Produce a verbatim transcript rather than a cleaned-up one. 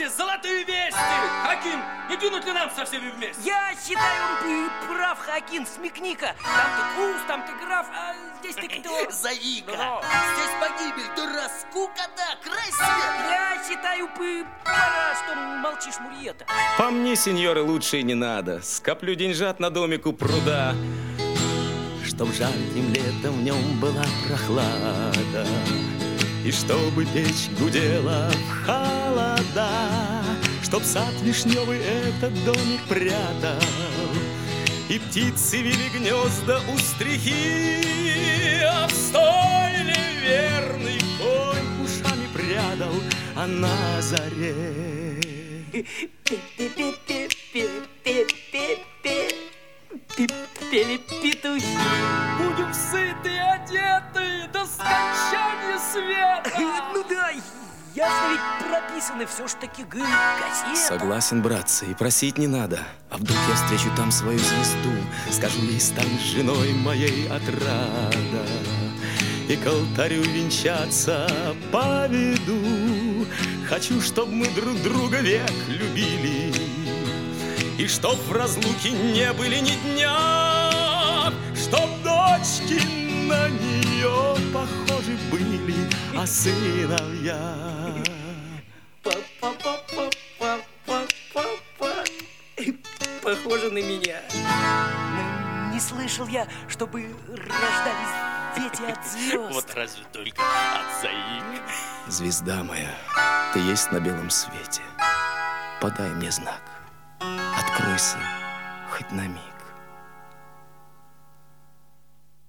золотые вести! Хаким, не двинуть ли нам со всеми вместе? Я считаю, он прав, Хаким, смекни-ка. Там ты туз, там ты граф, а здесь ты кто? Заика, Ну-ну. здесь погибель, дура, скукота, край света. Я считаю, пора, что молчишь, Мурьета. По мне, сеньоры, лучше и не надо. Скоплю деньжат на домик у пруда, чтоб жарким летом в нем была прохлада, и чтобы печь гудела в холода, чтоб сад вишневый этот домик прятал, и птицы вели гнезда у стрихи, а в стойле верный конь ушами прядал, а на заре пели петухи. Будем сыты и одеты до скончания света! Ну да, ясно ведь прописано, все ж таки газета. Согласен, братцы, и просить не надо. А вдруг я встречу там свою звезду, скажу ей, станешь женой моей отрада, и к алтарю венчаться поведу. Хочу, чтоб мы друг друга век любили, и чтоб в разлуке не были ни дня, чтоб дочки на нее похожи были, а сыновья похоже на меня. Но не слышал я, чтобы рождались дети от звезд. Вот разве только от Заик. Звезда моя, ты есть на белом свете. Подай мне знак, откройся хоть на миг.